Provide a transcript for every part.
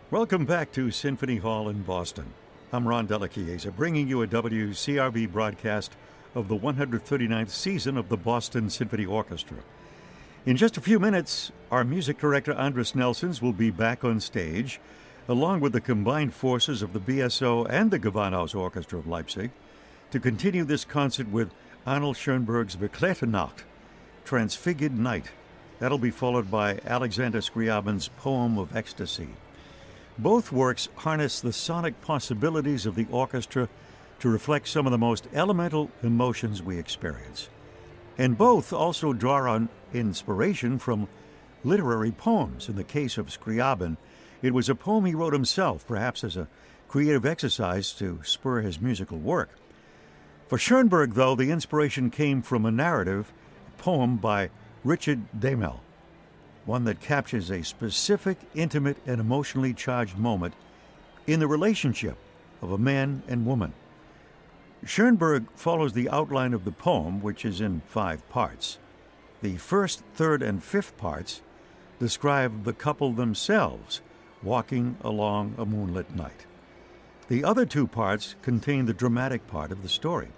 Welcome back to Symphony Hall in Boston. I'm Ron Delachiesa, bringing you a WCRB broadcast of the 139th season of the Boston Symphony Orchestra. In just a few minutes, our music director Andris Nelsons will be back on stage, along with the combined forces of the BSO and the Gewandhaus Orchestra of Leipzig, to continue this concert with Arnold Schoenberg's Verklärte Nacht, Transfigured Night. That'll be followed by Alexander Scriabin's Poem of Ecstasy. Both works harness the sonic possibilities of the orchestra to reflect some of the most elemental emotions we experience. And both also draw on inspiration from literary poems. In the case of Scriabin, it was a poem he wrote himself, perhaps as a creative exercise to spur his musical work. For Schoenberg, though, the inspiration came from a narrative poem by Richard Demel, one that captures a specific, intimate, and emotionally charged moment in the relationship of a man and woman. Schoenberg follows the outline of the poem, which is in 5 parts. The first, third, and fifth parts describe the couple themselves walking along a moonlit night. The other 2 parts contain the dramatic part of the story.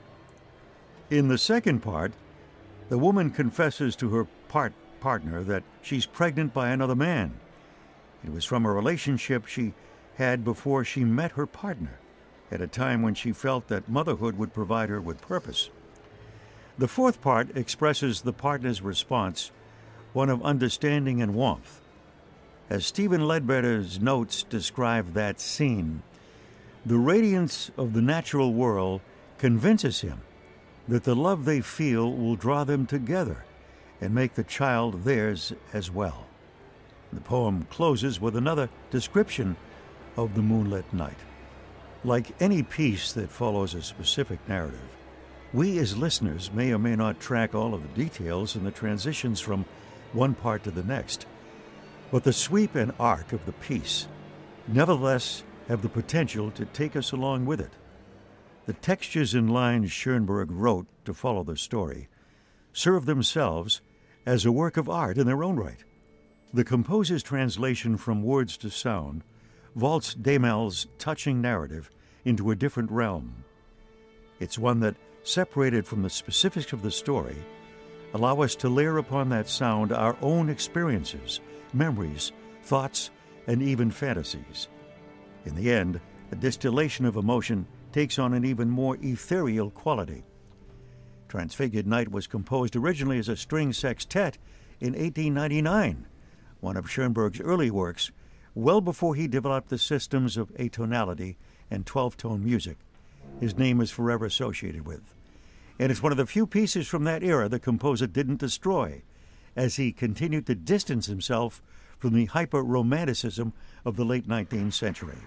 In the second part, the woman confesses to her partner that she's pregnant by another man. It was from a relationship she had before she met her partner, at a time when she felt that motherhood would provide her with purpose. The fourth part expresses the partner's response, one of understanding and warmth. As Stephen Ledbetter's notes describe that scene, the radiance of the natural world convinces him that the love they feel will draw them together and make the child theirs as well. The poem closes with another description of the moonlit night. Like any piece that follows a specific narrative, we as listeners may or may not track all of the details and the transitions from one part to the next, but the sweep and arc of the piece nevertheless have the potential to take us along with it. The textures and lines Schoenberg wrote to follow the story serve themselves as a work of art in their own right. The composer's translation from words to sound vaults Demel's touching narrative into a different realm. It's one that, separated from the specifics of the story, allow us to layer upon that sound our own experiences, memories, thoughts, and even fantasies. In the end, the distillation of emotion takes on an even more ethereal quality. Transfigured Night was composed originally as a string sextet in 1899, one of Schoenberg's early works, well before he developed the systems of atonality and 12-tone music his name is forever associated with. And it's one of the few pieces from that era the composer didn't destroy, as he continued to distance himself from the hyper-romanticism of the late 19th century.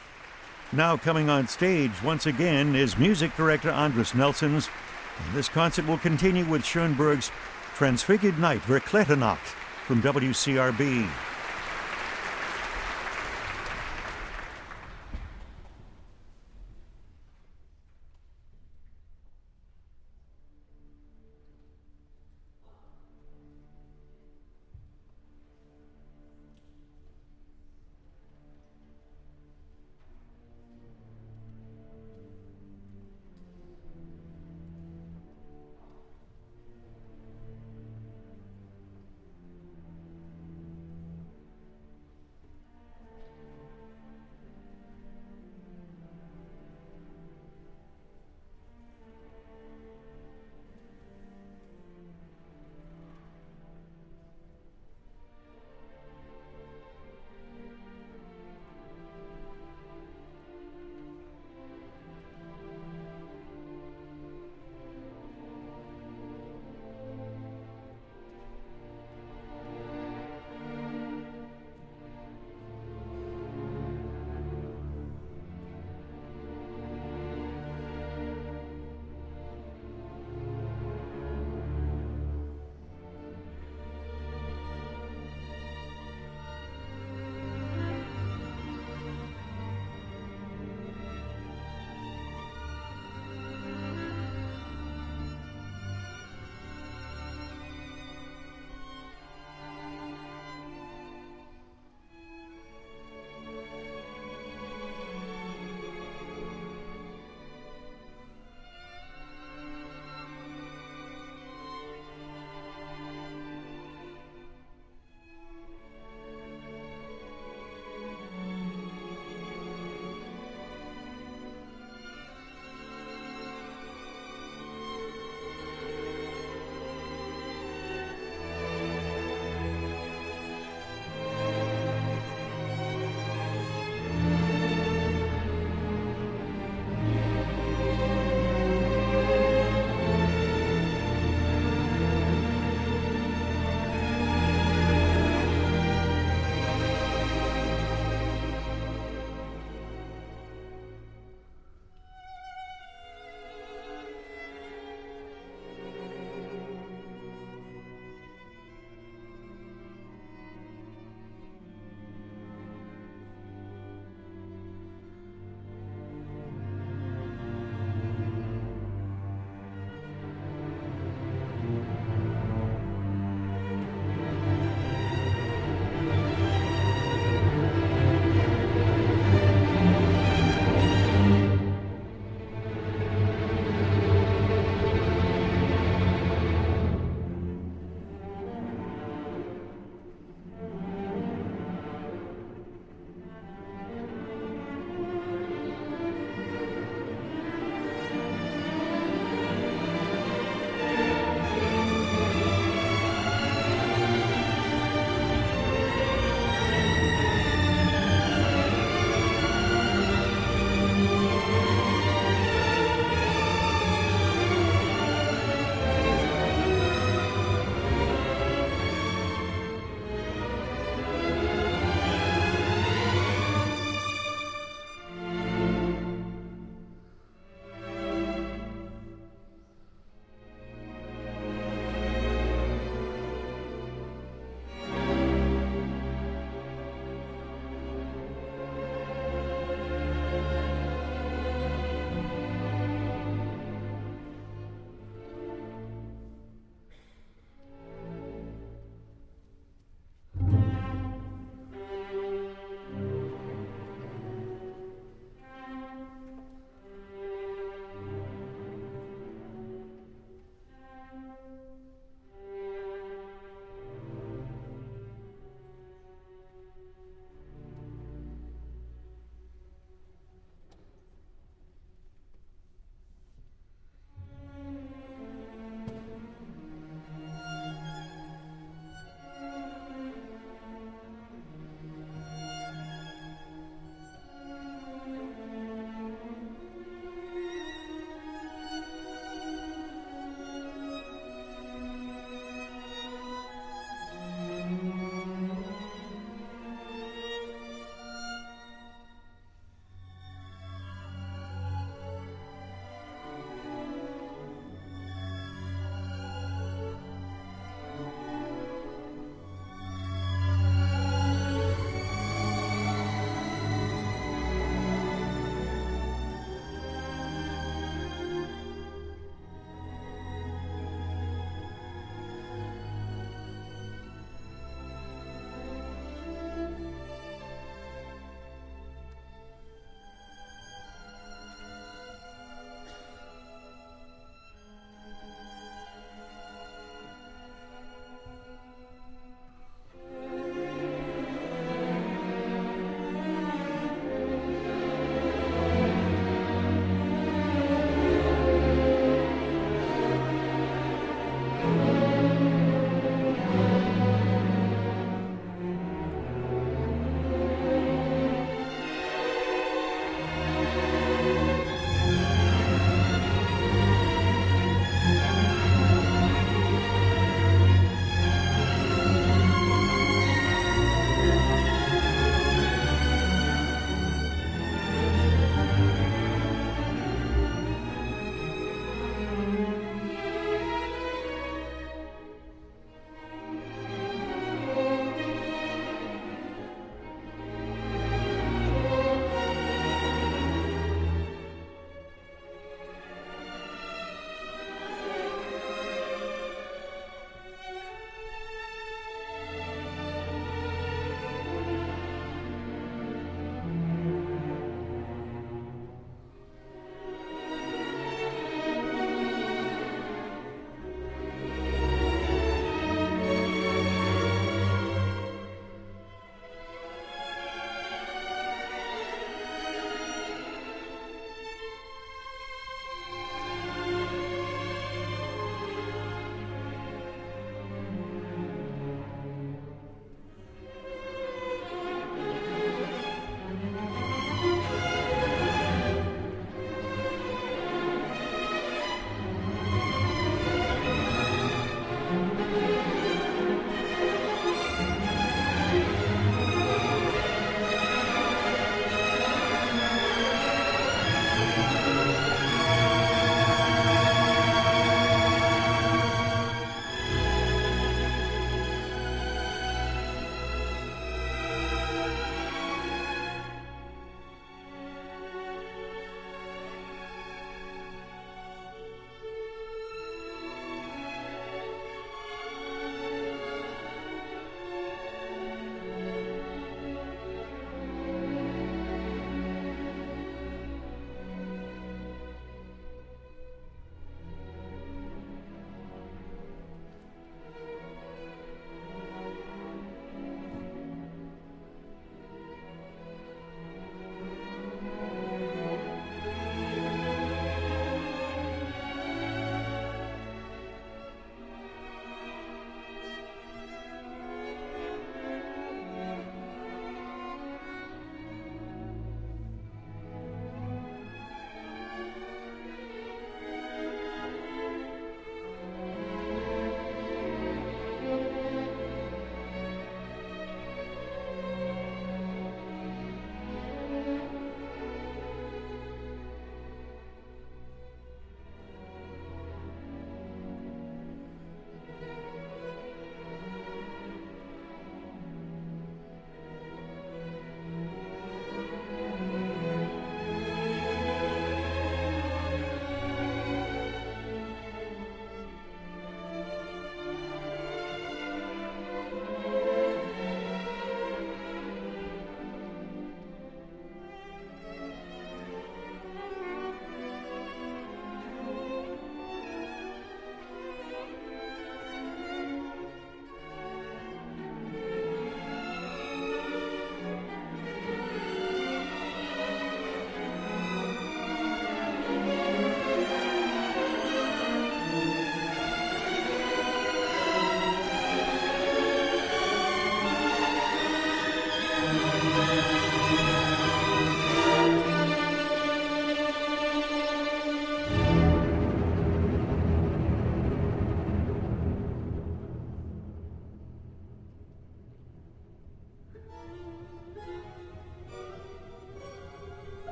Now coming on stage once again is music director Andris Nelsons, and this concert will continue with Schoenberg's Transfigured Night, Verklärte Nacht, from WCRB.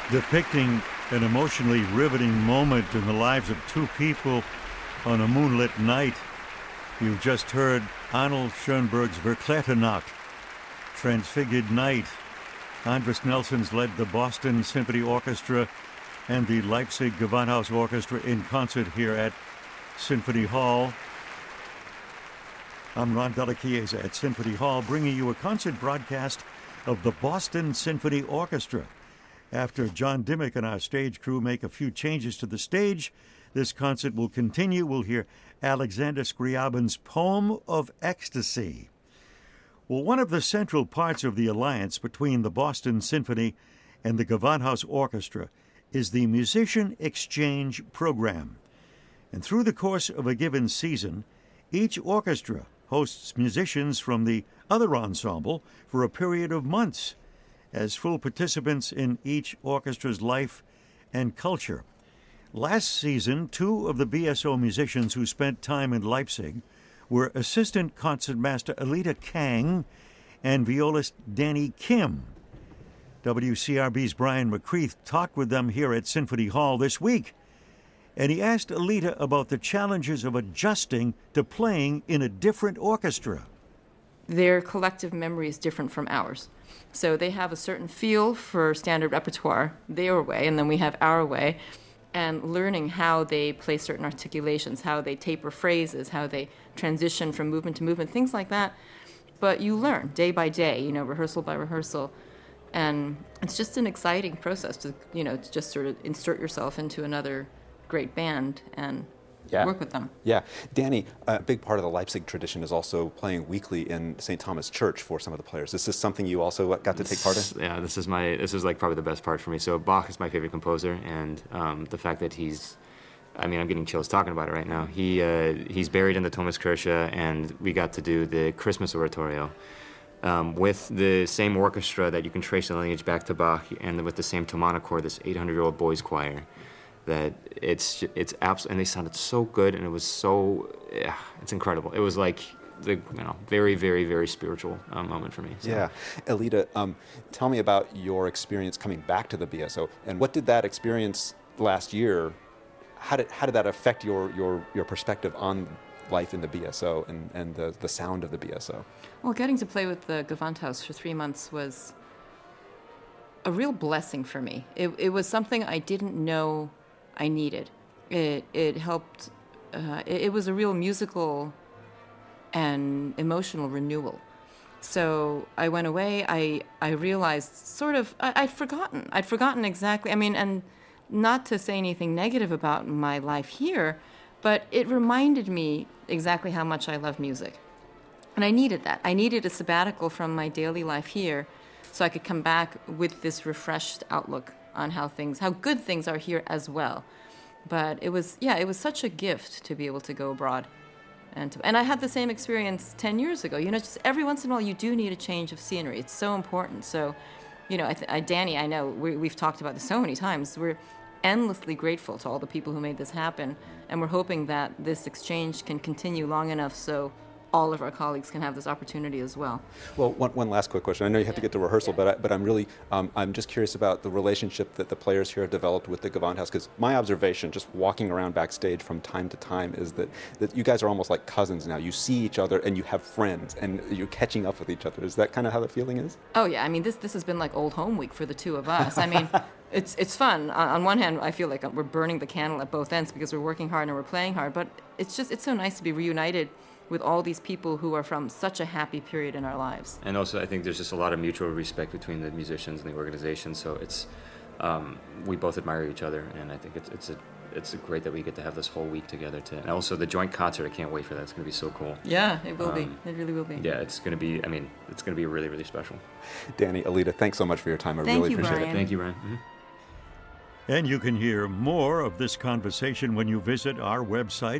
depicting an emotionally riveting moment in the lives of two people on a moonlit night. You've just heard Arnold Schoenberg's Verklärte Nacht, Transfigured Night. Andris Nelsons led the Boston Symphony Orchestra and the Leipzig Gewandhaus Orchestra in concert here at Symphony Hall. I'm Ron Della Chiesa at Symphony Hall, bringing you a concert broadcast of the Boston Symphony Orchestra. After John Dimmick and our stage crew make a few changes to the stage, this concert will continue. We'll hear Alexander Scriabin's Poem of Ecstasy. Well, one of the central parts of the alliance between the Boston Symphony and the Gewandhaus Orchestra is the Musician Exchange Program. And through the course of a given season, each orchestra hosts musicians from the other ensemble for a period of months as full participants in each orchestra's life and culture. Last season, two of the BSO musicians who spent time in Leipzig were assistant concertmaster Alida Kang and violist Danny Kim. WCRB's Brian McCreath talked with them here at Symphony Hall this week, and he asked Alida about the challenges of adjusting to playing in a different orchestra. Their collective memory is different from ours. So they have a certain feel for standard repertoire, their way, and then we have our way. And learning how they play certain articulations, how they taper phrases, how they transition from movement to movement, things like that. But you learn day by day, rehearsal by rehearsal. And it's just an exciting process to just sort of insert yourself into another great band and work with them. Yeah. Danny, a big part of the Leipzig tradition is also playing weekly in St. Thomas Church for some of the players. Is this something you also got to take part in? Yeah, this is like probably the best part for me. So Bach is my favorite composer, and the fact that I'm getting chills talking about it right now. He's buried in the Thomaskirche, and we got to do the Christmas Oratorio with the same orchestra that you can trace the lineage back to Bach, and with the same Thomaner Chor, this 800-year-old boys choir. That it's absolutely, and they sounded so good, and it was it's incredible. It was like the very, very, very spiritual moment for me. So. Yeah, Alida, tell me about your experience coming back to the BSO, and what did that experience last year? How did that affect your perspective on life in the BSO and the sound of the BSO? Well, getting to play with the Gewandhaus for 3 months was a real blessing for me. It was something I didn't know I needed. It helped. It was a real musical and emotional renewal. So I went away. I realized sort of I'd forgotten exactly. And not to say anything negative about my life here, but it reminded me exactly how much I love music, and I needed that. I needed a sabbatical from my daily life here, so I could come back with this refreshed outlook on how good things are here as well. But it was such a gift to be able to go abroad. And I had the same experience 10 years ago. Just every once in a while you do need a change of scenery. It's so important. So, Danny, I know we've talked about this so many times. We're endlessly grateful to all the people who made this happen. And we're hoping that this exchange can continue long enough so all of our colleagues can have this opportunity as well. Well, one last quick question. I know you have to get to rehearsal, but I'm really, I'm just curious about the relationship that the players here have developed with the Gewandhaus, because my observation, just walking around backstage from time to time, is that you guys are almost like cousins now. You see each other and you have friends and you're catching up with each other. Is that kind of how the feeling is? Oh yeah, this has been like old home week for the two of us. It's fun. On one hand, I feel like we're burning the candle at both ends because we're working hard and we're playing hard, but it's so nice to be reunited with all these people who are from such a happy period in our lives. And also, I think there's just a lot of mutual respect between the musicians and the organization. So it's we both admire each other, and I think it's great that we get to have this whole week together. And also the joint concert. I can't wait for that. It's going to be so cool. Yeah, it will be. It really will be. Yeah, it's going to be. It's going to be really, really special. Danny, Alida, thanks so much for your time. I really appreciate it. Thank you, Ryan. Mm-hmm. And you can hear more of this conversation when you visit our website,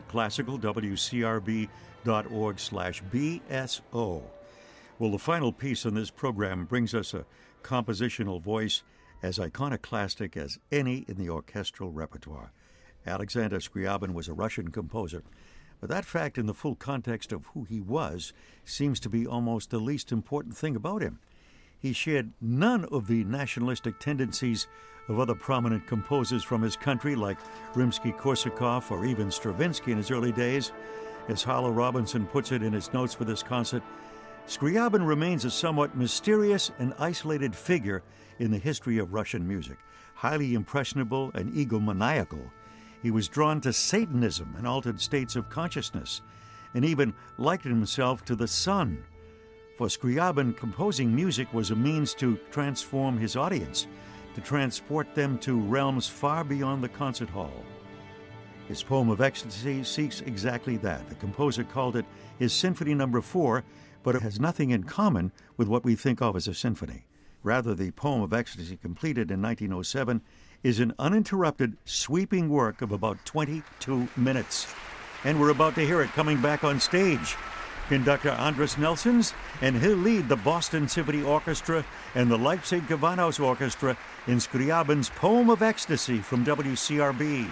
classicalwcrb.org/BSO. Well, the final piece in this program brings us a compositional voice as iconoclastic as any in the orchestral repertoire. Alexander Scriabin was a Russian composer, but that fact in the full context of who he was seems to be almost the least important thing about him. He shared none of the nationalistic tendencies of other prominent composers from his country like Rimsky-Korsakov or even Stravinsky in his early days. As Harlow Robinson puts it in his notes for this concert, Scriabin remains a somewhat mysterious and isolated figure in the history of Russian music. Highly impressionable and egomaniacal, he was drawn to Satanism and altered states of consciousness, and even likened himself to the sun. For Scriabin, composing music was a means to transform his audience, to transport them to realms far beyond the concert hall. His poem of ecstasy seeks exactly that. The composer called it his Symphony No. 4, but it has nothing in common with what we think of as a symphony. Rather, the poem of ecstasy, completed in 1907, is an uninterrupted, sweeping work of about 22 minutes. And we're about to hear it coming back on stage. Conductor Andras Nelsons, and he'll lead the Boston Symphony Orchestra and the Leipzig Gewandhaus Orchestra in Scriabin's Poem of Ecstasy from WCRB.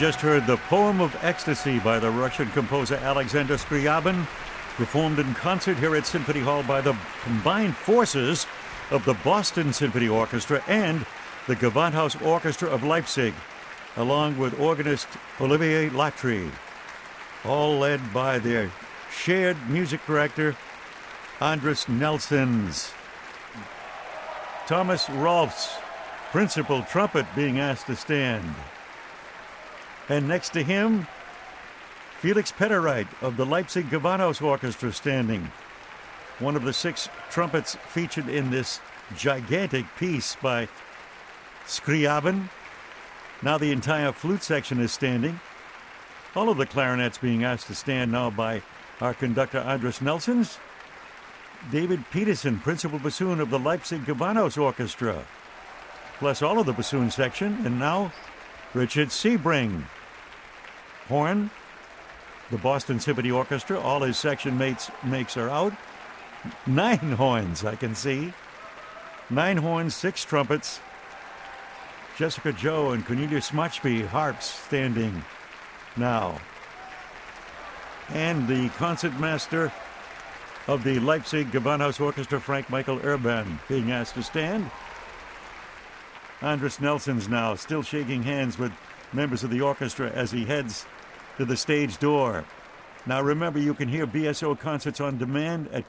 just heard the Poem of Ecstasy by the Russian composer Alexander Scriabin, performed in concert here at Symphony Hall by the combined forces of the Boston Symphony Orchestra and the Gewandhaus Orchestra of Leipzig, along with organist Olivier Latry, all led by their shared music director, Andris Nelsons. Thomas Rolfs, principal trumpet, being asked to stand. And next to him, Felix Pettereit of the Leipzig Gewandhaus Orchestra standing. One of the 6 trumpets featured in this gigantic piece by Scriabin. Now the entire flute section is standing. All of the clarinets being asked to stand now by our conductor Andris Nelsons. David Peterson, principal bassoon of the Leipzig Gewandhaus Orchestra, plus all of the bassoon section. And now Richard Sebring, horn, the Boston Symphony Orchestra. All his section mates are out. 9 horns, I can see. 9 horns, 6 trumpets. Jessica Joe and Cornelius Smachby, harps, standing now. And the concertmaster of the Leipzig Gewandhaus Orchestra, Frank Michael Urban, being asked to stand. Andris Nelsons now still shaking hands with members of the orchestra as he heads to the stage door. Now remember, you can hear BSO concerts on demand at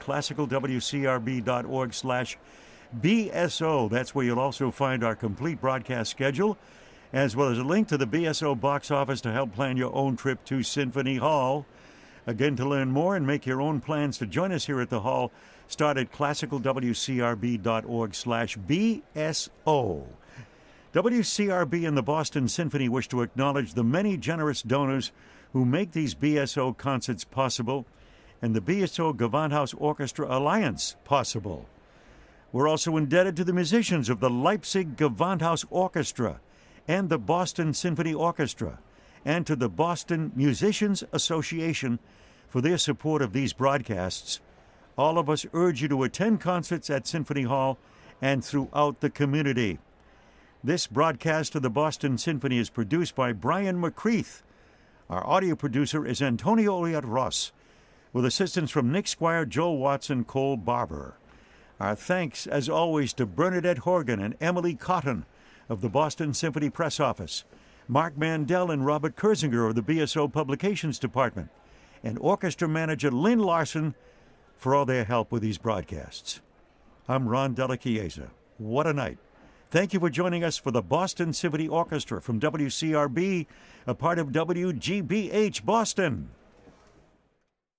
classicalwcrb.org/BSO. That's where you'll also find our complete broadcast schedule, as well as a link to the BSO box office to help plan your own trip to Symphony Hall. Again, to learn more and make your own plans to join us here at the Hall, start at classicalwcrb.org/BSO. WCRB and the Boston Symphony wish to acknowledge the many generous donors who make these BSO concerts possible and the BSO Gewandhaus Orchestra Alliance possible. We're also indebted to the musicians of the Leipzig Gewandhaus Orchestra and the Boston Symphony Orchestra and to the Boston Musicians Association for their support of these broadcasts. All of us urge you to attend concerts at Symphony Hall and throughout the community. This broadcast of the Boston Symphony is produced by Brian McCreath. Our audio producer is Antonio Eliot Ross, with assistance from Nick Squire, Joel Watson, Cole Barber. Our thanks, as always, to Bernadette Horgan and Emily Cotton of the Boston Symphony Press Office, Mark Mandel and Robert Kurzinger of the BSO Publications Department, and orchestra manager Lynn Larson for all their help with these broadcasts. I'm Ron Della Chiesa. What a night. Thank you for joining us for the Boston Symphony Orchestra from WCRB, a part of WGBH Boston.